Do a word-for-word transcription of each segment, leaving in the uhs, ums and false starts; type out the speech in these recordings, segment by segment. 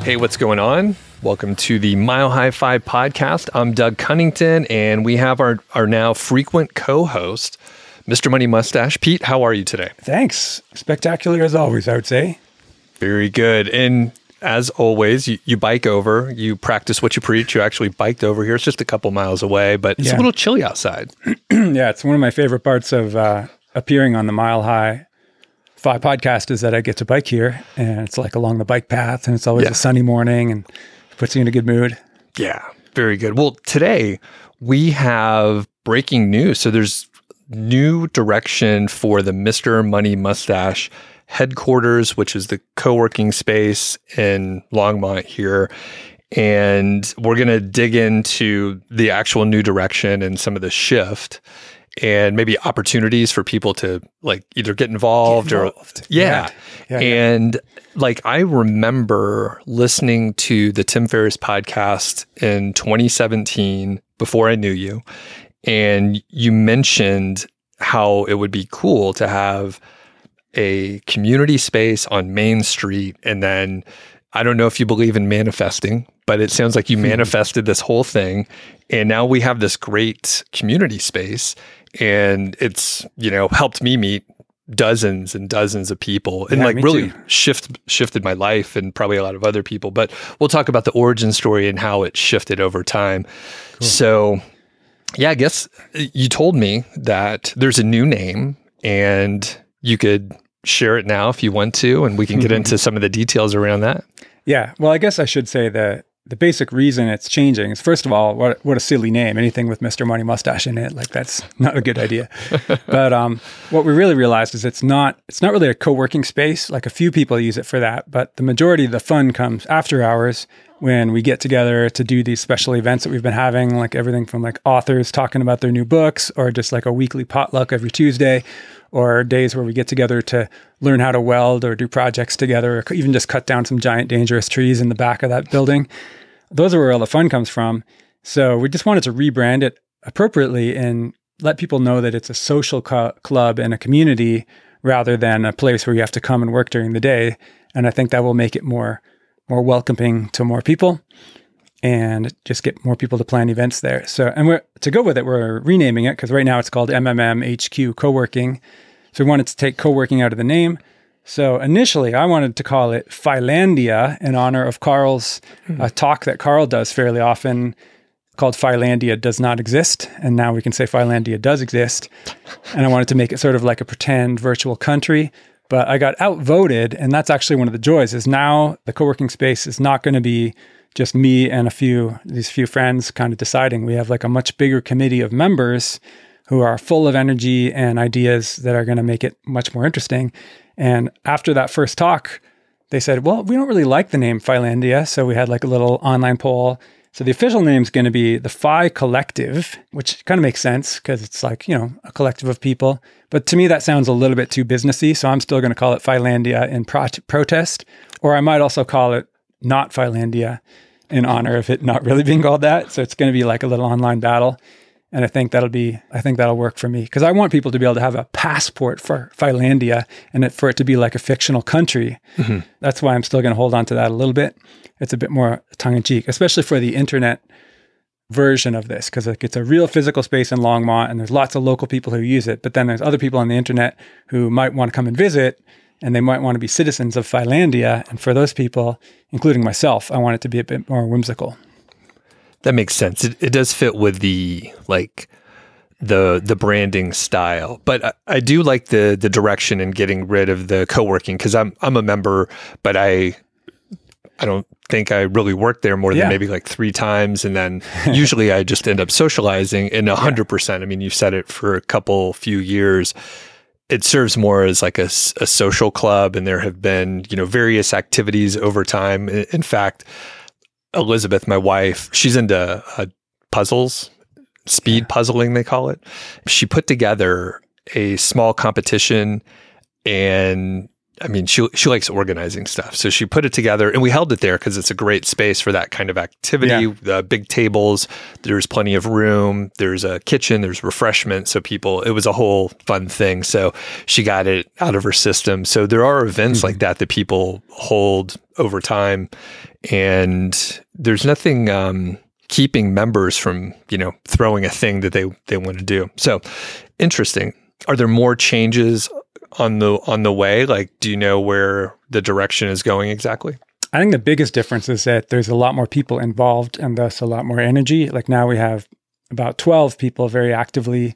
Hey, what's going on? Welcome to the Mile High Five podcast. I'm Doug Cunnington, and we have our, our now frequent co-host, Mister Money Mustache. Pete, how are you today? Thanks. Spectacular as always, I would say. Very good. And as always, you, you bike over, you practice what you preach. You actually biked over here. It's just a couple miles away, but it's Yeah. a little chilly outside. Yeah, it's one of my favorite parts of uh, appearing on the Mile High Five podcast is that I get to bike here, and it's like along the bike path, and it's always Yeah. a sunny morning, and puts you in a good mood. Yeah, very good. Well, today we have breaking news. So there's new direction for the Mister Money Mustache headquarters, which is the co-working space in Longmont here. And we're going to dig into the actual new direction and some of the shift and maybe opportunities for people to like either get involved, Get or involved. yeah. Yeah, yeah. And like I remember listening to the Tim Ferriss podcast in twenty seventeen before I knew you, and you mentioned how it would be cool to have a community space on Main Street. And then I don't know if you believe in manifesting, but it sounds like you manifested this whole thing. And now we have this great community space, and it's, you know, helped me meet dozens and dozens of people, and Yeah, like me really too. shift shifted my life and probably a lot of other people. But we'll talk about the origin story and how it shifted over time. So yeah, I guess you told me that there's a new name, and you could share it now if you want to, and we can get into some of the details around that. Yeah, well, I guess I should say the the basic reason it's changing is, first of all, what what a silly name. Anything with Mister Money Mustache in it, like that's not a good idea. But um, what we really realized is it's not it's not really a co-working space. Like a few people use it for that, but the majority of the fun comes after hours when we get together to do these special events that we've been having, like everything from like authors talking about their new books, or just like a weekly potluck every Tuesday, or days where we get together to learn how to weld or do projects together, or even just cut down some giant dangerous trees in the back of that building. Those are where all the fun comes from. So we just wanted to rebrand it appropriately and let people know that it's a social co- club and a community rather than a place where you have to come and work during the day. And I think that will make it more, more welcoming to more people and just get more people to plan events there. So, and we're, to go with it, we're renaming it because right now it's called M M M H Q Co-working. So we wanted to take co-working out of the name. So initially I wanted to call it Philandia in honor of Carl's uh, talk that Carl does fairly often called Philandia Does Not Exist. And now we can say Philandia does exist. And I wanted to make it sort of like a pretend virtual country. But I got outvoted, and that's actually one of the joys is now the co-working space is not going to be just me and a few, these few friends kind of deciding. We have like a much bigger committee of members who are full of energy and ideas that are going to make it much more interesting. And after that first talk, they said, well, we don't really like the name Philandia. So we had like a little online poll. So the official name is going to be the Phi Collective, which kind of makes sense because it's like, you know, a collective of people. But to me, that sounds a little bit too businessy. So I'm still going to call it Philandia in pro- protest, or I might also call it not Philandia in honor of it not really being called that. So it's going to be like a little online battle. And I think that'll be, I think that'll work for me because I want people to be able to have a passport for Philandia and it, for it to be like a fictional country. Mm-hmm. That's why I'm still going to hold on to that a little bit. It's a bit more tongue in cheek, especially for the internet version of this, because like, it's a real physical space in Longmont and there's lots of local people who use it. But then there's other people on the internet who might want to come and visit, and they might want to be citizens of Philandia. And for those people, including myself, I want it to be a bit more whimsical. That makes sense. It, it does fit with the like the the branding style, but I, I do like the the direction in getting rid of the co-working because I'm I'm a member, but I I don't think I really work there more than Yeah. maybe like three times, and then usually I just end up socializing. And a hundred percent, I mean, you've said it for a couple few years. It serves more as like a, a social club, and there have been you know various activities over time. In, in fact. Elizabeth, my wife, she's into uh, puzzles, speed yeah. puzzling, they call it. She put together a small competition, and I mean, she she likes organizing stuff. So she put it together and we held it there because it's a great space for that kind of activity. Yeah. The big tables, there's plenty of room, there's a kitchen, there's refreshment. So people, it was a whole fun thing. So she got it out of her system. So there are events mm-hmm. like that that people hold over time. And there's nothing um, keeping members from, you know, throwing a thing that they, they want to do. So interesting. Are there more changes on the on the way? Like, do you know where the direction is going exactly? I think the biggest difference is that there's a lot more people involved and thus a lot more energy. Like now we have about twelve people very actively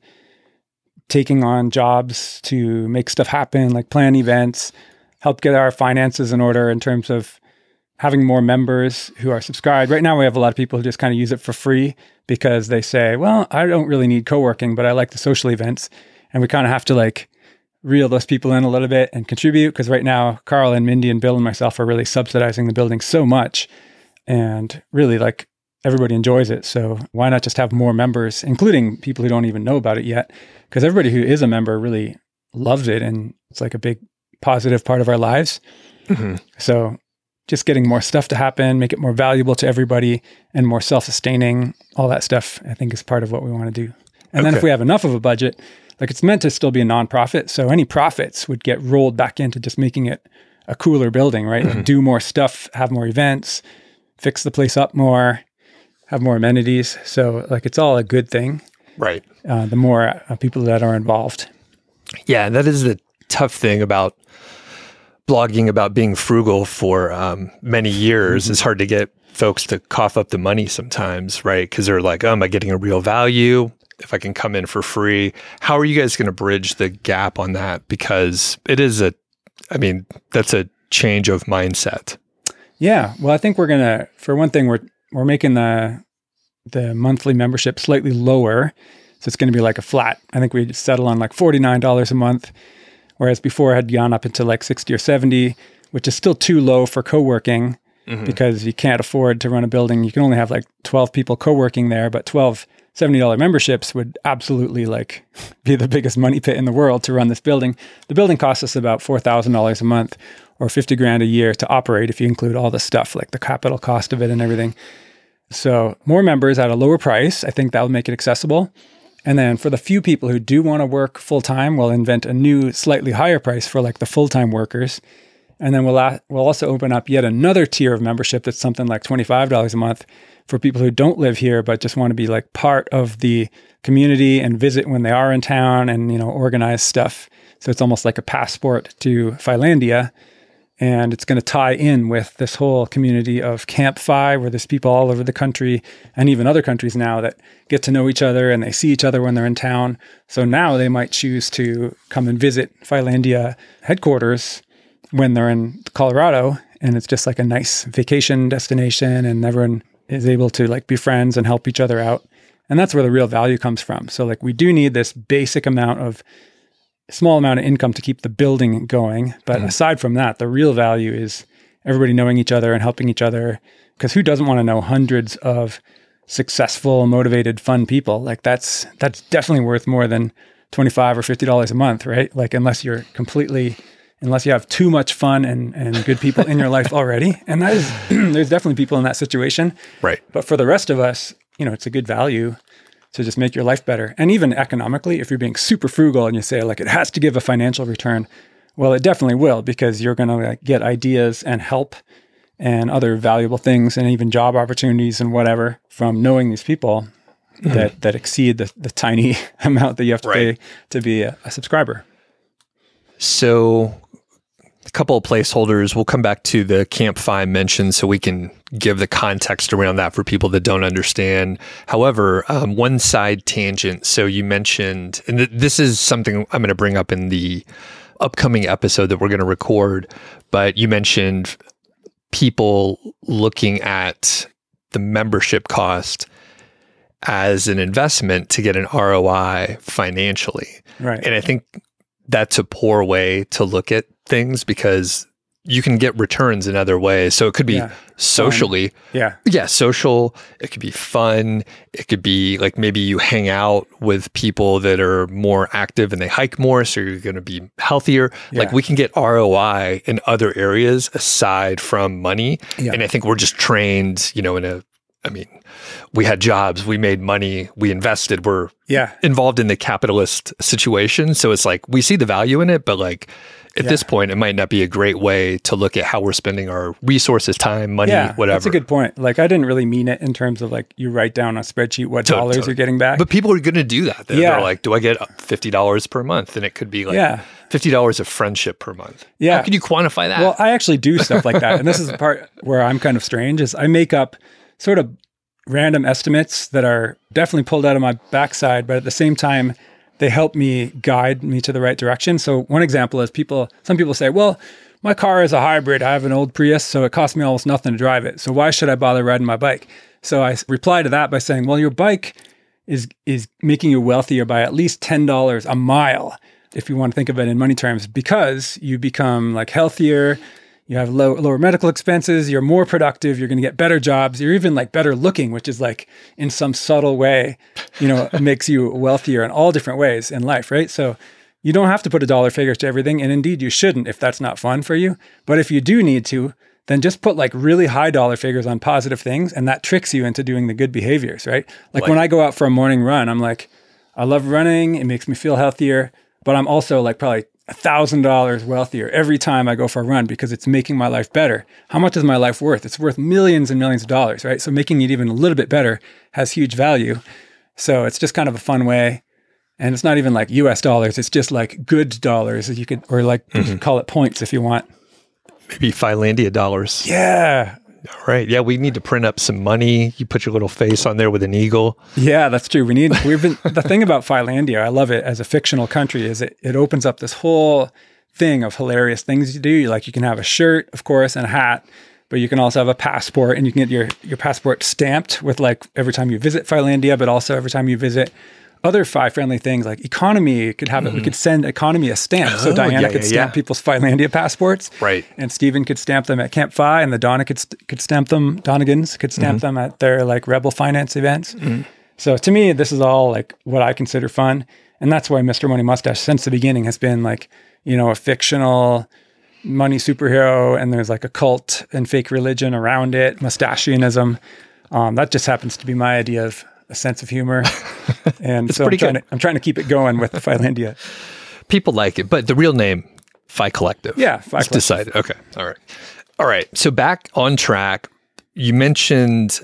taking on jobs to make stuff happen, like plan events, help get our finances in order in terms of having more members who are subscribed. Right now we have a lot of people who just kind of use it for free because they say, well, I don't really need co-working, but I like the social events. And we kind of have to like reel those people in a little bit and contribute, because right now Carl and Mindy and Bill and myself are really subsidizing the building so much, and really like everybody enjoys it. So why not just have more members, including people who don't even know about it yet? Because everybody who is a member really loves it, and it's like a big positive part of our lives. Mm-hmm. So just getting more stuff to happen, make it more valuable to everybody and more self-sustaining, all that stuff, I think is part of what we want to do. And okay. then if we have enough of a budget, like it's meant to still be a nonprofit, so any profits would get rolled back into just making it a cooler building, right? Mm-hmm. Like do more stuff, have more events, fix the place up more, have more amenities. So like it's all a good thing. Right. Uh, the more uh, people that are involved. Yeah, that is the tough thing about blogging about being frugal for um, many years. Mm-hmm. It's hard to get folks to cough up the money sometimes, right? Because they're like, oh, am I getting a real value if I can come in for free? How are you guys going to bridge the gap on that? Because it is a, I mean, that's a change of mindset. Yeah. Well, I think we're going to, for one thing, we're, we're making the, the monthly membership slightly lower. So it's going to be like a flat. I think we settle on like forty-nine dollars a month, whereas before it had gone up into like sixty or seventy, which is still too low for co-working mm-hmm. because you can't afford to run a building. You can only have like twelve people co-working there, but twelve seventy dollars memberships would absolutely like be the biggest money pit in the world to run this building. The building costs us about four thousand dollars a month or fifty grand a year to operate if you include all the stuff, like the capital cost of it and everything. So more members at a lower price, I think that will make it accessible. And then for the few people who do want to work full-time, we'll invent a new slightly higher price for like the full-time workers. And then we'll, a- we'll also open up yet another tier of membership that's something like twenty-five dollars a month for people who don't live here, but just want to be like part of the community and visit when they are in town and, you know, organize stuff. So it's almost like a passport to Philandia. And it's going to tie in with this whole community of Camp Phi, where there's people all over the country and even other countries now that get to know each other and they see each other when they're in town. So now they might choose to come and visit Philandia headquarters when they're in Colorado. And it's just like a nice vacation destination, and everyone is able to like be friends and help each other out. And that's where the real value comes from. So like we do need this basic amount of small amount of income to keep the building going. But mm. aside from that, the real value is everybody knowing each other and helping each other. Because who doesn't want to know hundreds of successful, motivated, fun people? Like that's that's definitely worth more than twenty-five or fifty dollars a month, right? Like unless you're completely, unless you have too much fun and, and good people in your life already. And that is, there's definitely people in that situation. Right. But for the rest of us, you know, it's a good value to just make your life better. And even economically, if you're being super frugal and you say like, it has to give a financial return, well, it definitely will, because you're going to like get ideas and help and other valuable things and even job opportunities and whatever from knowing these people mm-hmm. that, that exceed the, the tiny amount that you have to right. pay to be a, a subscriber. So a couple of placeholders. We'll come back to the Camp Phi mention so we can give the context around that for people that don't understand. However, um, one side tangent. So you mentioned, and th- this is something I'm going to bring up in the upcoming episode that we're going to record, but you mentioned people looking at the membership cost as an investment to get an R O I financially. Right. And I think that's a poor way to look at things, because you can get returns in other ways. So it could be Yeah. socially. Fun. Yeah. Yeah, social. It could be fun. It could be like maybe you hang out with people that are more active and they hike more, so you're going to be healthier. Yeah. Like we can get R O I in other areas aside from money. Yeah. And I think we're just trained, you know, in a, I mean, we had jobs, we made money, we invested, we're Yeah. involved in the capitalist situation. So it's like we see the value in it, but like at Yeah. this point, it might not be a great way to look at how we're spending our resources, time, money, Yeah, whatever. that's a good point. Like, I didn't really mean it in terms of like you write down on a spreadsheet what To- dollars to- you're getting back. But people are going to do that. They're, Yeah. they're like, do I get fifty dollars per month? And it could be like Yeah. fifty dollars of friendship per month. Yeah. How can you quantify that? Well, I actually do stuff like that. And this is the part where I'm kind of strange is I make up sort of random estimates that are definitely pulled out of my backside, but at the same time, they help me guide me to the right direction. So one example is people, some people say, well, my car is a hybrid. I have an old Prius, so it costs me almost nothing to drive it. So why should I bother riding my bike? So I reply to that by saying, well, your bike is is making you wealthier by at least ten dollars a mile, if you want to think of it in money terms, because you become like healthier, you have low, lower medical expenses, you're more productive, you're going to get better jobs, you're even like better looking, which is like in some subtle way, you know, makes you wealthier in all different ways in life, right? So you don't have to put a dollar figure to everything. And indeed, you shouldn't if that's not fun for you. But if you do need to, then just put like really high dollar figures on positive things. And that tricks you into doing the good behaviors, right? Like, Like- when I go out for a morning run, I'm like, I love running. It makes me feel healthier. But I'm also like probably a thousand dollars wealthier every time I go for a run because it's making my life better. How much is my life worth? It's worth millions and millions of dollars, right? So making it even a little bit better has huge value. So it's just kind of a fun way. And it's not even like U S dollars. It's just like good dollars. You could, or like you could call it points if you want. Maybe Philandia dollars. Yeah. All right. Yeah, we need to print up some money. You put your little face on there with an eagle. Yeah, that's true. We need, we've been, the thing about Philandia, I love it as a fictional country, is it, it opens up this whole thing of hilarious things you do. Like you can have a shirt, of course, and a hat, but you can also have a passport, and you can get your, your passport stamped with like every time you visit Philandia, but also every time you visit other fi-friendly things like economy could have it. We could send economy a stamp. So Oh, Diana yeah, could yeah, stamp yeah. people's Philandia passports. Right. And Stephen could stamp them at Camp Phi, and the Donna could, st- could stamp them, Donegans could stamp them at their like Rebel Finance events. So to me, this is all like what I consider fun. And that's why Mister Money Mustache since the beginning has been like, you know, a fictional money superhero, and there's like a cult and fake religion around it, mustachianism. Um, that just happens to be my idea of a sense of humor. And so I'm pretty trying, good. to, I'm trying to keep it going with Philandia. People like it, but the real name, Phi Collective. Yeah, Phi It's Collective. decided. Okay. All right. All right. So back on track, you mentioned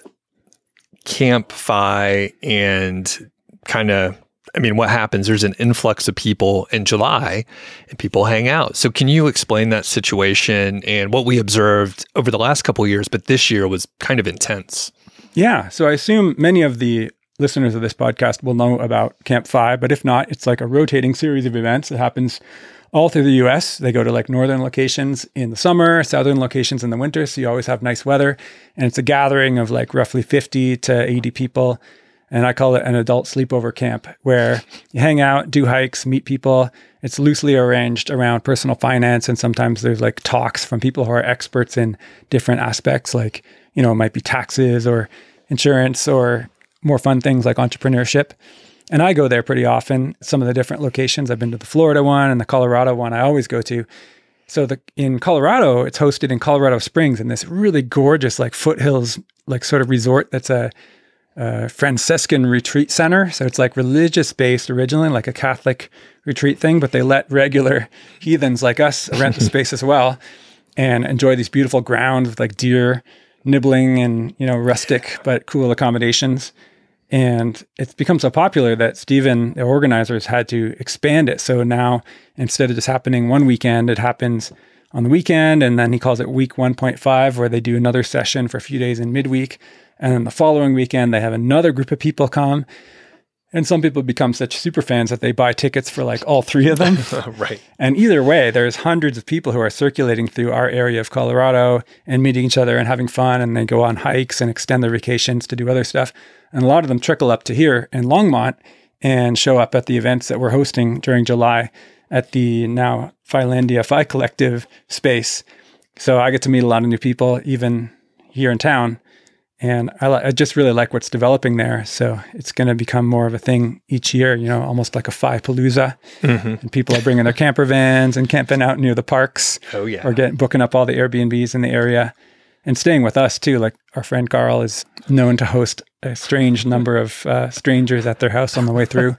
Camp Phi and kind of, I mean, what happens? There's an influx of people in July and people hang out. So can you explain that situation and what we observed over the last couple of years, but this year was kind of intense? Yeah. So I assume many of the listeners of this podcast will know about Camp Phi, but if not, it's like a rotating series of events that happens all through the U S. They go to like northern locations in the summer, southern locations in the winter. So you always have nice weather. And it's a gathering of like roughly fifty to eighty people. And I call it an adult sleepover camp, where you hang out, do hikes, meet people. It's loosely arranged around personal finance. And sometimes there's like talks from people who are experts in different aspects, like, you know, it might be taxes or insurance or more fun things like entrepreneurship. And I go there pretty often. Some of the different locations, I've been to the Florida one and the Colorado one I always go to. So the in Colorado, it's hosted in Colorado Springs in this really gorgeous like foothills, like sort of resort that's a, a Franciscan retreat center. So it's like religious based originally, like a Catholic retreat thing, but they let regular heathens like us rent the space as well and enjoy these beautiful grounds with like deer nibbling and, you know, rustic but cool accommodations. And it's become so popular that Stephen, the organizers, had to expand it. So now instead of just happening one weekend, it happens on the weekend. And then he calls it week one point five, where they do another session for a few days in midweek. And then the following weekend, they have another group of people come. And some people become such super fans that they buy tickets for like all three of them. Right. And either way, there's hundreds of people who are circulating through our area of Colorado and meeting each other and having fun. And they go on hikes and extend their vacations to do other stuff. And a lot of them trickle up to here in Longmont and show up at the events that we're hosting during July at the now Philandia Phi Collective space. So I get to meet a lot of new people, even here in town. And I, li- I just really like what's developing there. So it's going to become more of a thing each year, you know, almost like a Fi-Palooza. Mm-hmm. And people are bringing their camper vans and camping out near the parks. Oh, yeah. Or getting, booking up all the Airbnbs in the area and staying with us too. Like our friend Carl is known to host a strange number of uh, strangers at their house on the way through.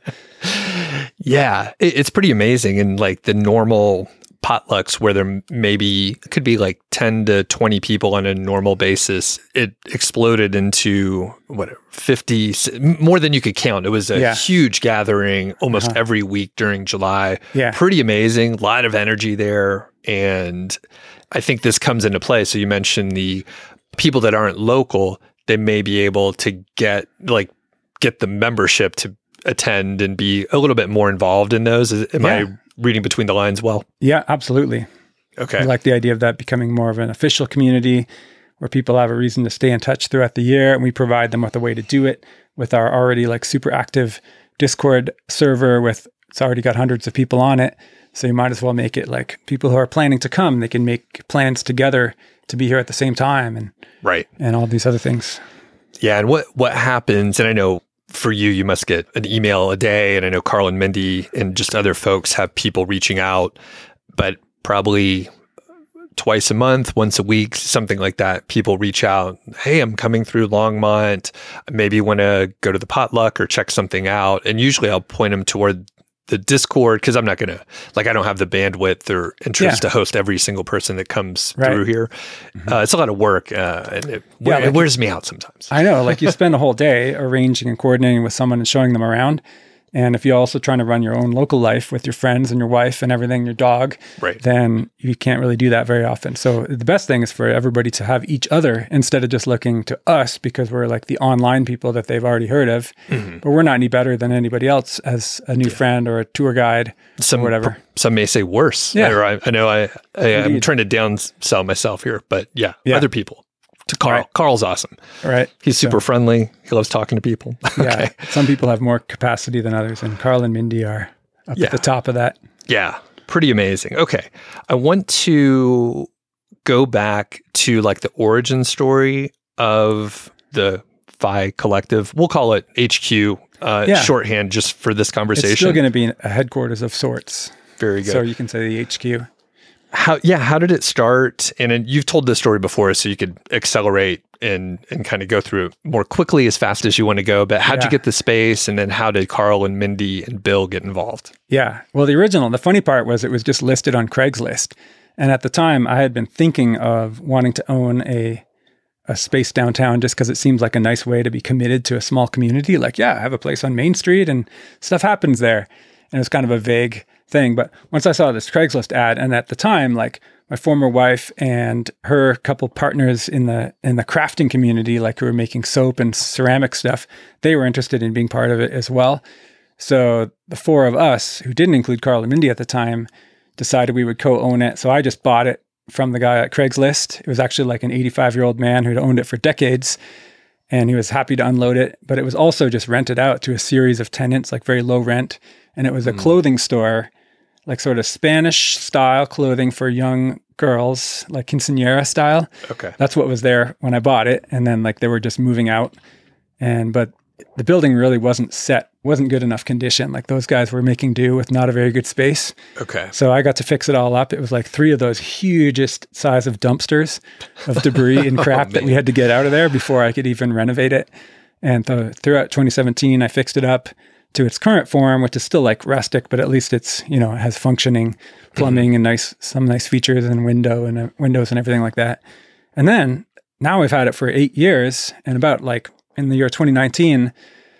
Yeah, it, it's pretty amazing. And like the normal potlucks where there maybe could be like ten to twenty people on a normal basis, it exploded into what, fifty, more than you could count. It was a yeah. huge gathering almost uh-huh. every week during July. Yeah. Pretty amazing. A lot of energy there. And I think this comes into play. So you mentioned the people that aren't local, they may be able to get like get the membership to attend and be a little bit more involved in those. Am yeah. I reading between the lines well? Yeah, absolutely. Okay. I like the idea of that becoming more of an official community where people have a reason to stay in touch throughout the year, and we provide them with a way to do it with our already like super active Discord server with, it's already got hundreds of people on it. So you might as well make it like people who are planning to come, they can make plans together to be here at the same time and right. and all these other things. Yeah. And what, what happens, and I know for you, you must get an email a day, and I know Carl and Mindy and just other folks have people reaching out, but probably twice a month, once a week, something like that. People reach out, hey, I'm coming through Longmont. Maybe want to go to the potluck or check something out. And usually I'll point them toward the Discord because I'm not going to, like, I don't have the bandwidth or interest yeah. to host every single person that comes right. through here. Mm-hmm. Uh, it's a lot of work, uh, and it, yeah, like it wears me out sometimes. I know, like you spend a whole day arranging and coordinating with someone and showing them around. And if you're also trying to run your own local life with your friends and your wife and everything, your dog, right. then you can't really do that very often. So the best thing is for everybody to have each other instead of just looking to us because we're like the online people that they've already heard of. Mm-hmm. But we're not any better than anybody else as a new yeah. friend or a tour guide some, or whatever. Some may say worse. Yeah. I, I know I, I, I'm trying to downsell myself here, but yeah, yeah. other people. To Carl. Right. Carl's awesome. Right. He's super so, friendly. He loves talking to people. Yeah. Okay. Some people have more capacity than others, and Carl and Mindy are up yeah. at the top of that. Yeah. Pretty amazing. Okay. I want to go back to like the origin story of the Fi Collective. We'll call it H Q, uh, yeah. shorthand just for this conversation. It's still going to be a headquarters of sorts. Very good. So you can say the H Q. How, yeah, how did it start? And then you've told this story before, so you could accelerate and and kind of go through it more quickly as fast as you want to go. But how'd yeah. you get the space? And then how did Carl and Mindy and Bill get involved? Yeah. Well, the original, the funny part was it was just listed on Craigslist. And at the time, I had been thinking of wanting to own a a space downtown just because it seems like a nice way to be committed to a small community. Like, yeah, I have a place on Main Street and stuff happens there. And it's kind of a vague thing. But once I saw this Craigslist ad, and at the time, like my former wife and her couple partners in the in the crafting community, like who were making soap and ceramic stuff, they were interested in being part of it as well. So the four of us, who didn't include Carl and Mindy at the time, decided we would co-own it. So I just bought it from the guy at Craigslist. It was actually like an eighty-five-year-old man who'd owned it for decades, and he was happy to unload it. But it was also just rented out to a series of tenants, like very low rent. And it was a mm. clothing store, like sort of Spanish style clothing for young girls, like quinceañera style. Okay. That's what was there when I bought it. And then like they were just moving out. And, but the building really wasn't set, wasn't good enough condition. Like those guys were making do with not a very good space. Okay. So I got to fix it all up. It was like three of those hugest size of dumpsters of debris and crap oh, that we had to get out of there before I could even renovate it. And th- throughout twenty seventeen, I fixed it up to its current form, which is still like rustic, but at least it's, you know, it has functioning plumbing mm-hmm. and nice, some nice features and window and uh, windows and everything like that. And then now we've had it for eight years, and about like in the year twenty nineteen,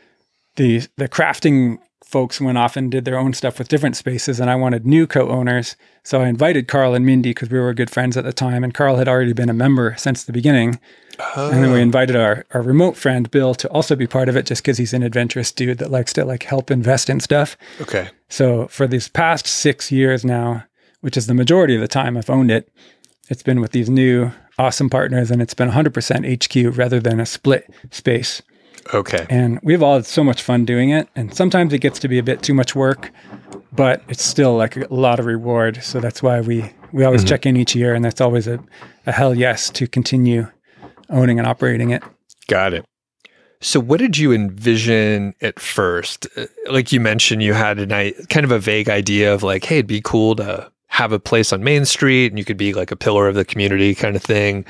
the the crafting folks went off and did their own stuff with different spaces, and I wanted new co-owners. So I invited Carl and Mindy because we were good friends at the time, and Carl had already been a member since the beginning. Oh. And then we invited our, our remote friend, Bill, to also be part of it just because he's an adventurous dude that likes to like help invest in stuff. Okay. So for these past six years now, which is the majority of the time I've owned it, it's been with these new awesome partners, and it's been one hundred percent H Q rather than a split space. Okay. And we've all had so much fun doing it. And sometimes it gets to be a bit too much work, but it's still like a lot of reward. So that's why we, We always Mhm. check in each year, and that's always a, a hell yes to continue owning and operating it. Got it. So what did you envision at first? Uh, Like you mentioned, you had a night, kind of a vague idea of like, hey, it'd be cool to have a place on Main Street and you could be like a pillar of the community kind of thing.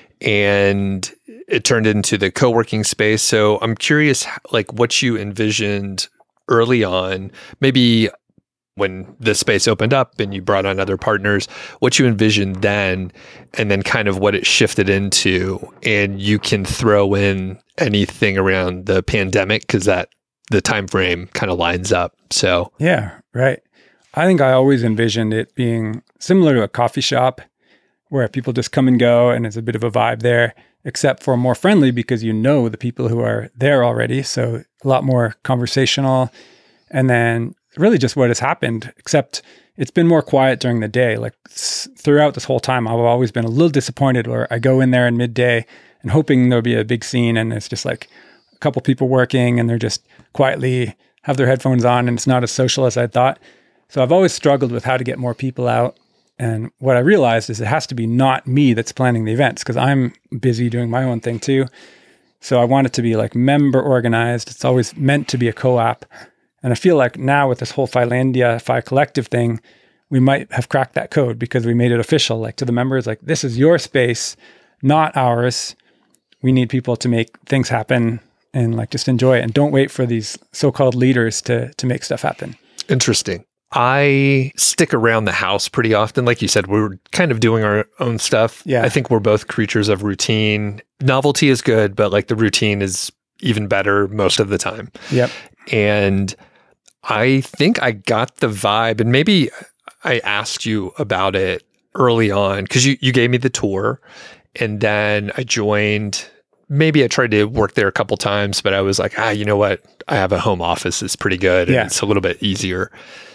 And it turned into the co-working space. So I'm curious, like what you envisioned early on, maybe when the space opened up and you brought on other partners, what you envisioned then, and then kind of what it shifted into. And you can throw in anything around the pandemic because that the time frame kind of lines up. So Yeah, right. I think I always envisioned it being similar to a coffee shop where people just come and go and it's a bit of a vibe there, except for more friendly because you know the people who are there already. So a lot more conversational. And then really just what has happened, except it's been more quiet during the day. Like s- throughout this whole time, I've always been a little disappointed where I go in there in midday and hoping there'll be a big scene and it's just like a couple people working and they're just quietly have their headphones on and it's not as social as I thought. So I've always struggled with how to get more people out. And what I realized is it has to be not me that's planning the events because I'm busy doing my own thing too. So I want it to be like member organized. It's always meant to be a co-op. And I feel like now with this whole Philandia, Phi Collective thing, we might have cracked that code because we made it official, like to the members, like this is your space, not ours. We need people to make things happen and like just enjoy it and don't wait for these so-called leaders to to make stuff happen. interesting. I stick around the house pretty often. Like you said, we're kind of doing our own stuff. Yeah. I think we're both creatures of routine. Novelty is good, but like the routine is even better most of the time. Yep. And I think I got the vibe, and maybe I asked you about it early on because you, you gave me the tour and then I joined. Maybe I tried to work there a couple times, but I was like, ah, you know what? I have a home office. It's pretty good. And Yeah. it's a little bit easier.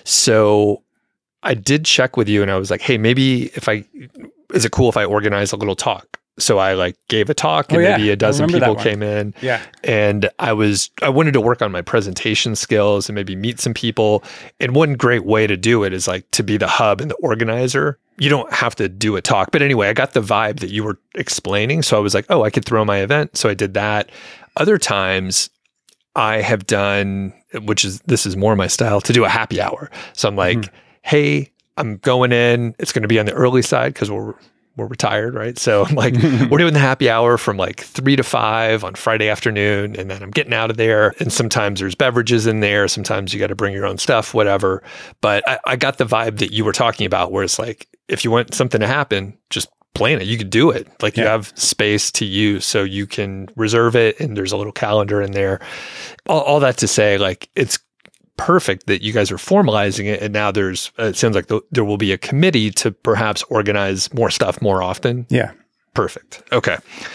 So I did check with you and I was like, hey, maybe if I, is it cool if I organize a little talk? So I like gave a talk and Oh, yeah. maybe a I dozen remember that people one. came in. Yeah. And I was, I wanted to work on my presentation skills and maybe meet some people. And one great way to do it is like to be the hub and the organizer. You don't have to do a talk. But anyway, I got the vibe that you were explaining. So I was like, oh, I could throw my event. So I did that. Other times I have done, which is, this is more my style, to do a happy hour. So I'm like, Mhm. hey, I'm going in. It's going to be on the early side because we're we're retired, right? So I'm like, we're doing the happy hour from like three to five on Friday afternoon. And then I'm getting out of there. And sometimes there's beverages in there. Sometimes you got to bring your own stuff, whatever. But I, I got the vibe that you were talking about where it's like, if you want something to happen, just plan it. You could do it. Like you Yeah. have space to use so you can reserve it. And there's a little calendar in there. All, all that to say, like, it's perfect that you guys are formalizing it. And now there's, uh, it sounds like th- there will be a committee to perhaps organize more stuff more often. Yeah. Perfect. Okay.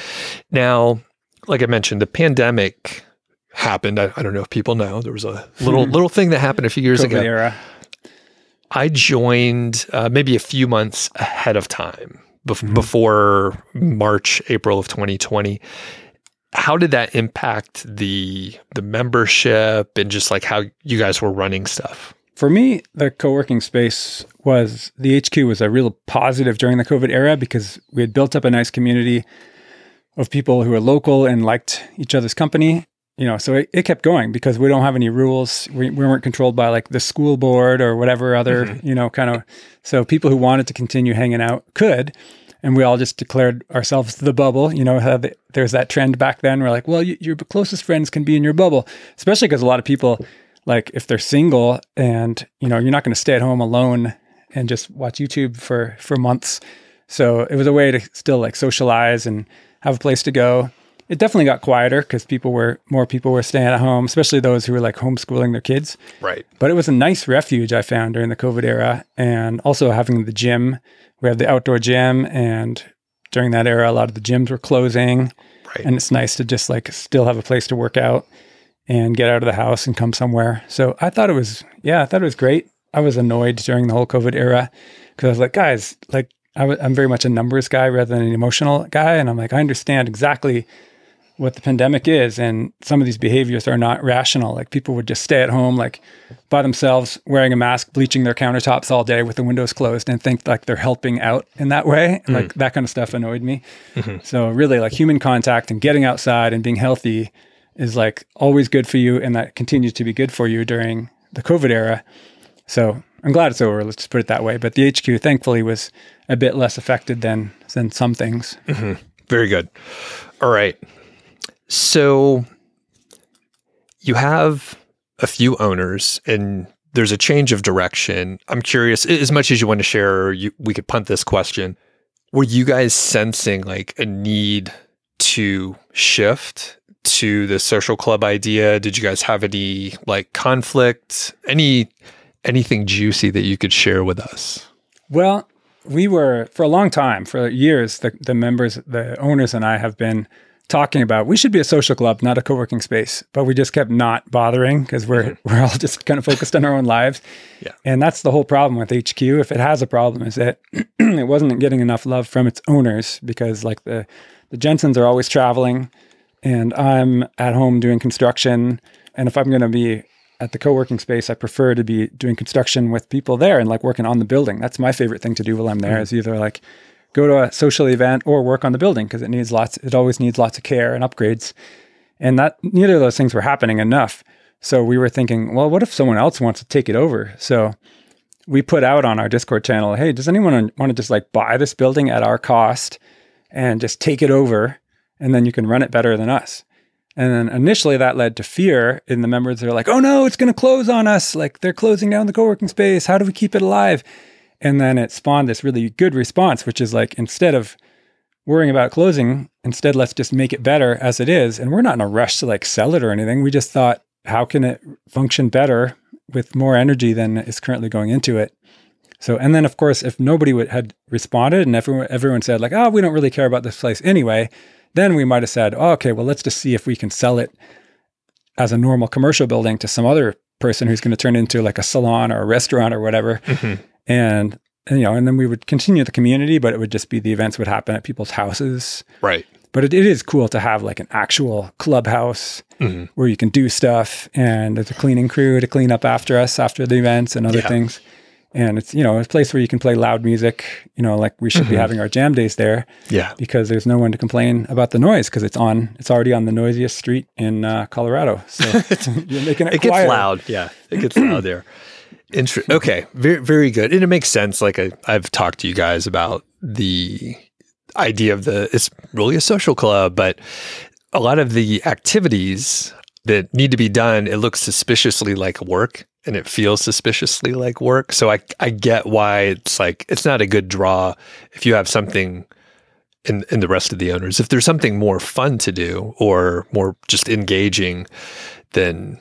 Now, like I mentioned, the pandemic happened. I, I don't know if people know, there was a little, little thing that happened a few years COVID ago. era. I joined uh, maybe a few months ahead of time bef- Mhm. before March, April of twenty twenty. How did that impact the the membership and just like how you guys were running stuff? For me, the co-working space was, the H Q was a real positive during the COVID era because we had built up a nice community of people who were local and liked each other's company. You know, so it, it kept going because we don't have any rules. We, we weren't controlled by like the school board or whatever other, Mhm. you know, kind of, so people who wanted to continue hanging out could. And we all just declared ourselves the bubble. You know, how the, there's that trend back then. We're like, well, you, your closest friends can be in your bubble, especially because a lot of people, like if they're single and, you know, you're not going to stay at home alone and just watch YouTube for, for months. So it was a way to still like socialize and have a place to go. It definitely got quieter because people were, more people were staying at home, especially those who were like homeschooling their kids. Right. But it was a nice refuge I found during the COVID era. And also having the gym. We have the outdoor gym, and during that era, a lot of the gyms were closing. Right. And it's nice to just like still have a place to work out and get out of the house and come somewhere. So I thought it was, yeah, I thought it was great. I was annoyed during the whole COVID era because I was like, guys, like I w- I'm very much a numbers guy rather than an emotional guy. And I'm like, I understand exactly what the pandemic is. And some of these behaviors are not rational. Like people would just stay at home, like by themselves, wearing a mask, bleaching their countertops all day with the windows closed and think like they're helping out in that way. Mm. Like that kind of stuff annoyed me. Mm-hmm. So really like human contact and getting outside and being healthy is like always good for you. And that continues to be good for you during the COVID era. So I'm glad it's over. Let's just put it that way. But the H Q thankfully was a bit less affected than, than some things. Mm-hmm. Very good. All right. So you have a few owners and there's a change of direction. I'm curious, as much as you want to share, you, we could punt this question. Were you guys sensing like a need to shift to the social club idea? Did you guys have any like conflict, any, anything juicy that you could share with us? Well, we were, for a long time, for years, the, the members, the owners and I have been talking about, we should be a social club, not a co-working space. But we just kept not bothering because we're mm-hmm. we're all just kind of focused on our own lives. Yeah. And that's the whole problem with H Q. If it has a problem, is that it wasn't getting enough love from its owners because like the, the Jensens are always traveling and I'm at home doing construction. And if I'm going to be at the co-working space, I prefer to be doing construction with people there and like working on the building. That's my favorite thing to do while I'm there mm-hmm. is either like go to a social event or work on the building because it needs lots, it always needs lots of care and upgrades. And that neither of those things were happening enough. So we were thinking, well, what if someone else wants to take it over? So we put out on our Discord channel, hey, does anyone want to just like buy this building at our cost and just take it over? And then you can run it better than us. And then initially that led to fear in the members. They're like, oh no, it's going to close on us. Like they're closing down the co-working space. How do we keep it alive? And then it spawned this really good response, which is like, instead of worrying about closing, instead, let's just make it better as it is. And we're not in a rush to like sell it or anything. We just thought, how can it function better with more energy than is currently going into it? So, and then of course, if nobody would, had responded and everyone, everyone said like, oh, we don't really care about this place anyway, then we might've said, oh, okay, well, let's just see if we can sell it as a normal commercial building to some other person who's going to turn into like a salon or a restaurant or whatever. Mm-hmm. And, and, you know, and then we would continue the community, but it would just be the events would happen at people's houses. Right. But it, it is cool to have like an actual clubhouse mm-hmm. where you can do stuff and there's a cleaning crew to clean up after us, after the events and other yeah. things. And it's, you know, a place where you can play loud music, you know, like we should mm-hmm. be having our jam days there. Yeah. Because there's no one to complain about the noise because it's on, it's already on the noisiest street in uh, Colorado. So you're making it It quiet. gets loud. Yeah. It gets loud there. Inter- okay. Very, very good. And it makes sense. Like I, I've talked to you guys about the idea of the, it's really a social club, but a lot of the activities that need to be done, it looks suspiciously like work and it feels suspiciously like work. So I, I get why it's like, it's not a good draw if you have something in, in the rest of the owners. If there's something more fun to do or more just engaging than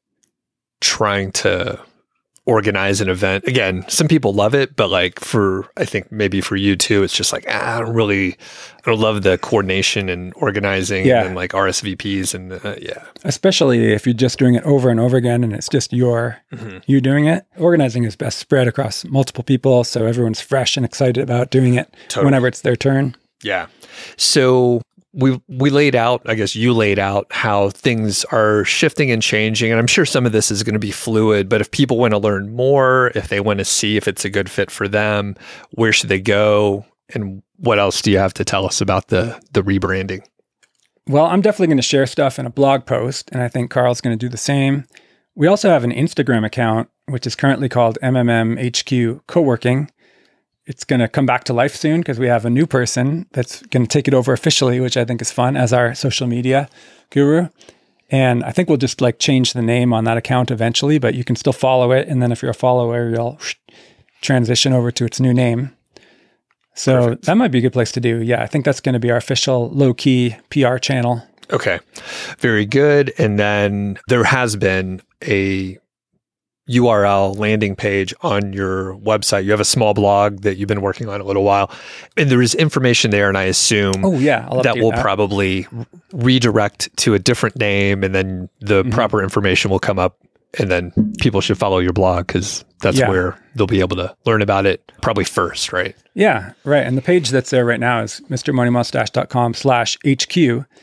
trying to organize an event. Again, some people love it, but like for, I think maybe for you too, it's just like, ah, I don't really, I don't love the coordination and organizing yeah. and like R S V Ps and uh, yeah. Especially if you're just doing it over and over again and it's just your, mm-hmm. you doing it. Organizing is best spread across multiple people so everyone's fresh and excited about doing it totally. Whenever it's their turn. Yeah. So we we laid out, I guess you laid out how things are shifting and changing. And I'm sure some of this is going to be fluid, but if people want to learn more, if they want to see if it's a good fit for them, where should they go? And what else do you have to tell us about the the rebranding? Well, I'm definitely going to share stuff in a blog post, and I think Carl's going to do the same. We also have an Instagram account, which is currently called M M M H Q Co-working. It's going to come back to life soon because we have a new person that's going to take it over officially, which I think is fun as our social media guru. And I think we'll just like change the name on that account eventually, but you can still follow it. And then if you're a follower, you'll transition over to its new name. So Perfect. That might be a good place to do. Yeah, I think that's going to be our official low-key P R channel. Okay, very good. And then there has been a U R L landing page on your website. You have a small blog that you've been working on a little while, and there is information there. And I assume oh, yeah, I'll that will that. probably redirect to a different name, and then the mm-hmm. proper information will come up, and then people should follow your blog because that's yeah. where they'll be able to learn about it probably first, right? Yeah, right. And the page that's there right now is mrmoneymustache.com slash HQ.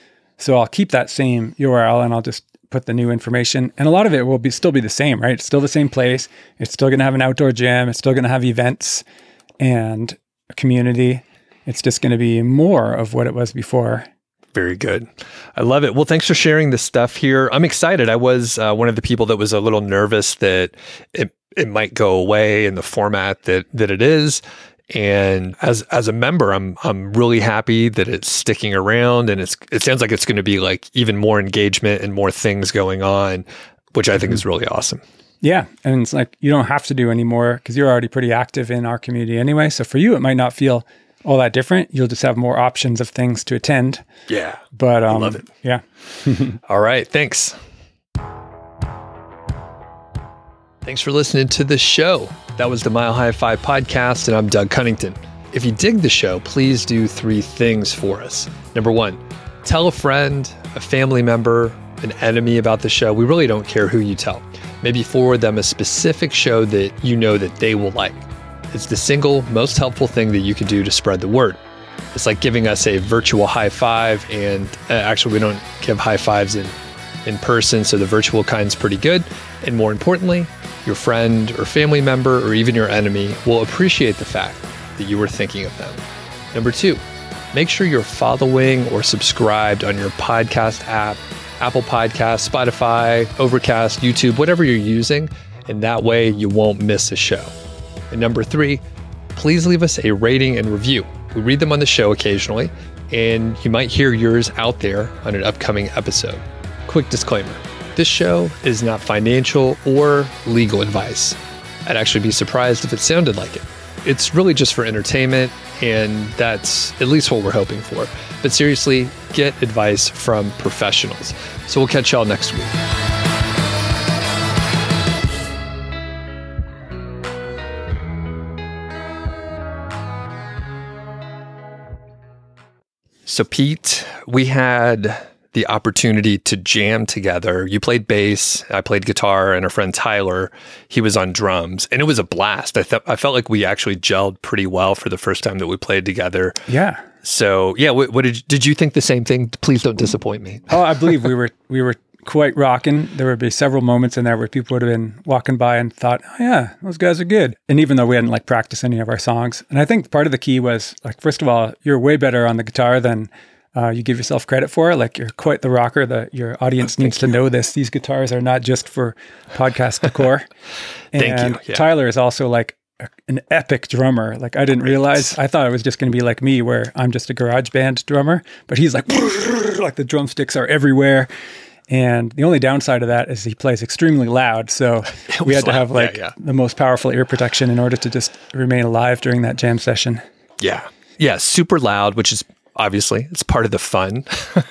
So I'll keep that same U R L and I'll just put the new information. And a lot of it will be still be the same, right? It's still the same place. It's still going to have an outdoor gym. It's still going to have events and a community. It's just going to be more of what it was before. Very good. I love it. Well, thanks for sharing this stuff here. I'm excited. I was uh, one of the people that was a little nervous that it it might go away in the format that that it is. And as as a member, I'm I'm really happy that it's sticking around, and it's it sounds like it's going to be like even more engagement and more things going on, which I think mm-hmm. is really awesome. Yeah, and it's like you don't have to do any more because you're already pretty active in our community anyway. So for you, it might not feel all that different. You'll just have more options of things to attend. Yeah. But um, I love it. Yeah. All right. Thanks. Thanks for listening to the show. That was the Mile High Five podcast, and I'm Doug Cunnington. If you dig the show, please do three things for us. Number one, tell a friend, a family member, an enemy about the show. We really don't care who you tell. Maybe forward them a specific show that you know that they will like. It's the single most helpful thing that you can do to spread the word. It's like giving us a virtual high five, and uh, actually we don't give high fives in, in person, so the virtual kind's pretty good. And more importantly, your friend or family member or even your enemy will appreciate the fact that you were thinking of them. Number two, make sure you're following or subscribed on your podcast app, Apple Podcasts, Spotify, Overcast, YouTube, whatever you're using, and that way you won't miss a show. And number three, please leave us a rating and review. We read them on the show occasionally, and you might hear yours out there on an upcoming episode. Quick disclaimer, this show is not financial or legal advice. I'd actually be surprised if it sounded like it. It's really just for entertainment, and that's at least what we're hoping for. But seriously, get advice from professionals. So we'll catch y'all next week. So Pete, we had the opportunity to jam together. You played bass, I played guitar, and our friend Tyler, he was on drums, and it was a blast. I thought I felt like we actually gelled pretty well for the first time that we played together. Yeah. So yeah, what, what did you, did you think the same thing? Please don't disappoint me. Oh, I believe we were we were quite rocking. There would be several moments in there where people would have been walking by and thought, oh yeah, those guys are good. And even though we hadn't like practiced any of our songs. And I think part of the key was like, first of all, you're way better on the guitar than uh, you give yourself credit for. Like you're quite the rocker. The, your audience needs to know this. These guitars are not just for podcast decor. Thank and you. Yeah. Tyler is also like a, an epic drummer. Like I didn't Great. realize, I thought it was just going to be like me where I'm just a garage band drummer, but he's like, like the drumsticks are everywhere. And the only downside of that is he plays extremely loud. So we had to loud. have like yeah, yeah. the most powerful ear protection in order to just remain alive during that jam session. Yeah. Yeah. Super loud, which is obviously it's part of the fun.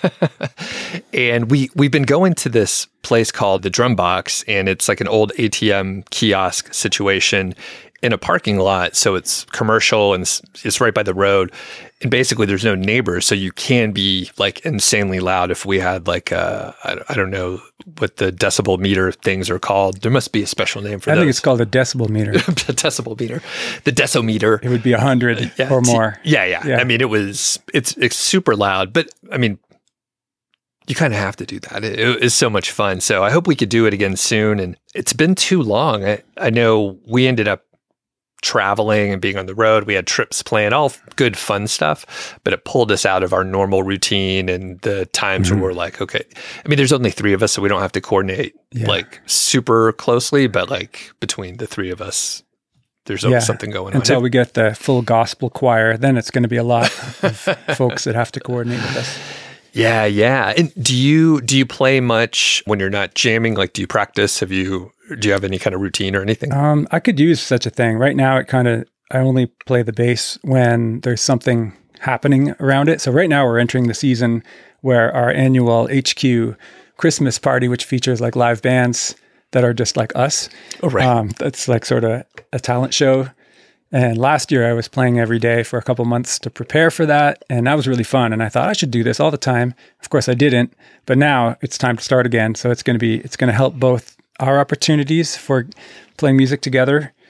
And we, we've been going to this place called the Drum Box, and it's like an old A T M kiosk situation in a parking lot. So it's commercial and it's, it's right by the road. And basically there's no neighbors. So you can be like insanely loud. If we had like a, I, I don't know what the decibel meter things are called. There must be a special name for I those. think it's called a decibel meter. The decibel meter, the decimeter. It would be a hundred yeah, or more. Yeah, yeah, yeah. I mean, it was, it's, it's super loud, but I mean, you kind of have to do that. It, it is so much fun. So I hope we could do it again soon. And it's been too long. I, I know we ended up traveling and being on the road. We had trips planned, all good fun stuff, but it pulled us out of our normal routine and the times mm-hmm. where we're like, okay, I mean, there's only three of us, so we don't have to coordinate yeah. like super closely, but like between the three of us, there's always yeah. something going on. Until we get the full gospel choir, then it's going to be a lot of folks that have to coordinate with us. Yeah, yeah. And do you do you play much when you're not jamming? Like, do you practice? Have you do you have any kind of routine or anything? Um, I could use such a thing. Right now, it kind of I only play the bass when there's something happening around it. So right now, we're entering the season where our annual H Q Christmas party, which features like live bands that are just like us. Oh, right. Um, that's like sort of a talent show. And last year I was playing every day for a couple months to prepare for that. And that was really fun. And I thought I should do this all the time. Of course I didn't, but now it's time to start again. So it's going to be, it's going to help both our opportunities for playing music together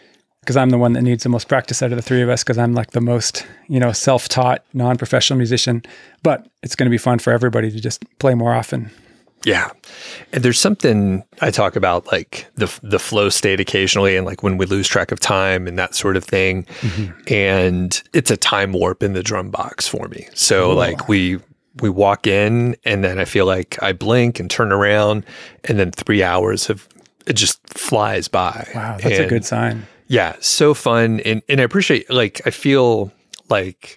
because I'm the one that needs the most practice out of the three of us because I'm like the most, you know, self-taught, non-professional musician. But it's going to be fun for everybody to just play more often. Yeah. And there's something I talk about, like the the flow state occasionally, and like when we lose track of time and that sort of thing. Mm-hmm. And it's a time warp in the drum box for me. So Ooh. like we we walk in and then I feel like I blink and turn around and then three hours of it just flies by. Wow, that's and, a good sign. Yeah, so fun. And and I appreciate, like, I feel like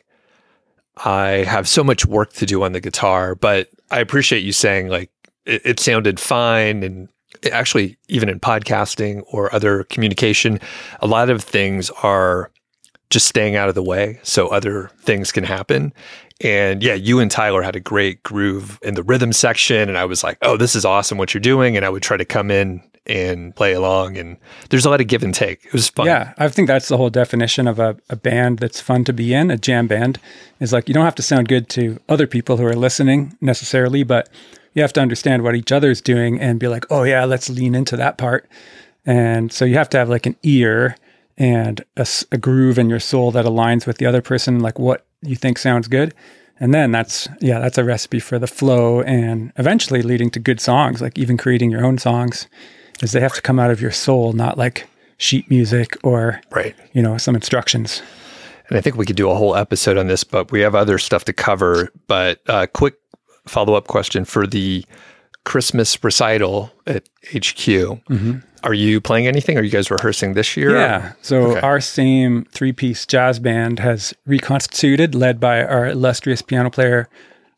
I have so much work to do on the guitar, but I appreciate you saying, like, it, it sounded fine. And actually, even in podcasting or other communication, a lot of things are just staying out of the way so other things can happen. And yeah, you and Tyler had a great groove in the rhythm section. And I was like, oh, this is awesome what you're doing. And I would try to come in and play along. And there's a lot of give and take. It was fun. Yeah, I think that's the whole definition of a, a band that's fun to be in, a jam band, is like you don't have to sound good to other people who are listening necessarily, but you have to understand what each other's doing and be like, oh yeah, let's lean into that part. And so you have to have like an ear and a, a groove in your soul that aligns with the other person, like what you think sounds good. And then that's, yeah, that's a recipe for the flow and eventually leading to good songs, like even creating your own songs, is they have to come out of your soul, not like sheet music or, right. you know, some instructions. And I think we could do a whole episode on this, but we have other stuff to cover. But a uh, quick follow-up question for the Christmas recital at H Q. Mm-hmm. Are you playing anything? Are you guys rehearsing this year? Yeah. So okay. Our same three-piece jazz band has reconstituted, led by our illustrious piano player,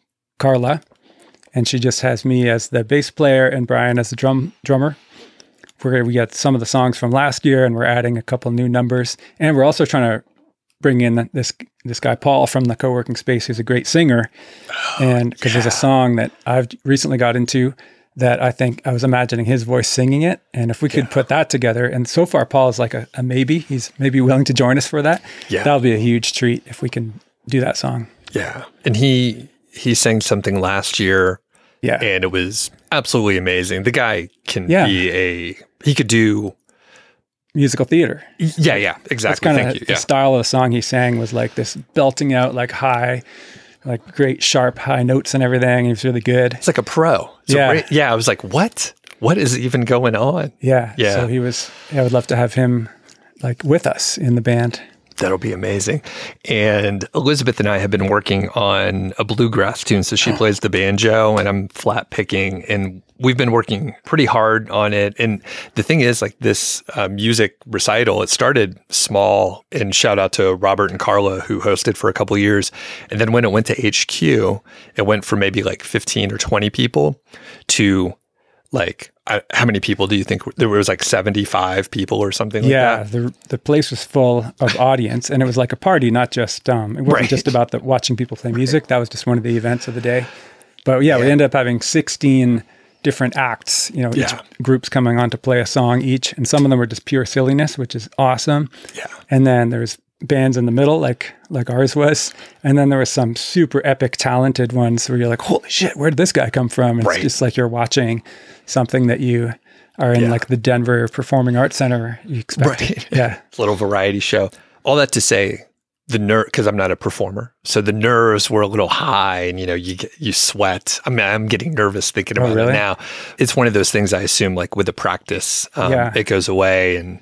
Carla. And she just has me as the bass player and Brian as the drum drummer. We're, we got some of the songs from last year, and we're adding a couple new numbers. And we're also trying to bring in this this guy, Paul, from the co-working space, who's a great singer. Oh, and because yeah. there's a song that I've recently got into that I think I was imagining his voice singing it. And if we could yeah. put that together, and so far Paul is like a, a maybe, he's maybe willing to join us for that. Yeah. That'll be a huge treat if we can do that song. Yeah. And he, he sang something last year. Yeah. And it was absolutely amazing. The guy can yeah. be a, he could do musical theater. Yeah, yeah, exactly. That's kind Thank of you. the yeah. style of the song he sang was like this belting out like high, like great sharp high notes and everything. He was really good. It's like a pro. It's yeah. A ra- yeah. I was like, what? What is even going on? Yeah. Yeah. So he was, yeah, I would love to have him like with us in the band. That'll be amazing. And Elizabeth and I have been working on a bluegrass tune. So she plays the banjo and I'm flat picking, and we've been working pretty hard on it. And the thing is, like, this uh, music recital, it started small, and shout out to Robert and Carla who hosted for a couple of years. And then when it went to H Q, it went from maybe like fifteen or twenty people to like, I, how many people do you think? There was like seventy-five people or something like yeah, that? Yeah, the the place was full of audience, and it was like a party, not just, um, it wasn't right. just about the watching people play music. That was just one of the events of the day. But yeah, yeah. we ended up having sixteen different acts, you know, yeah. each group's coming on to play a song each, and some of them were just pure silliness, which is awesome. Yeah. And then there's bands in the middle, like like ours was, and then there was some super epic talented ones where you're like, holy shit, where did this guy come from? And right. It's just like you're watching something that you are in yeah. like the Denver Performing Arts Center. You expect, right? Yeah, little variety show. All that to say, the nerve, because I'm not a performer, so the nerves were a little high, and you know, you get, you sweat. I mean, I'm getting nervous thinking about oh, really? it now. It's one of those things I assume, like with the practice, um, yeah. it goes away. And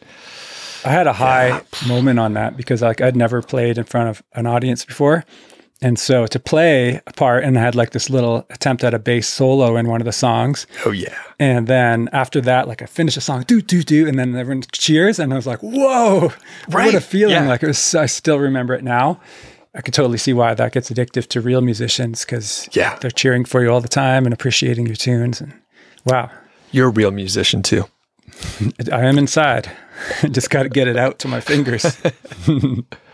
I had a high yeah. moment on that because like I'd never played in front of an audience before. And so to play a part, and I had like this little attempt at a bass solo in one of the songs. Oh yeah. And then after that, like I finished a song, do, do, do. And then everyone cheers. And I was like, whoa, right. what a feeling. Yeah. Like it was, I still remember it now. I could totally see why that gets addictive to real musicians, because yeah. they're cheering for you all the time and appreciating your tunes. And wow. You're a real musician too. I am inside. I just got to get it out to my fingers.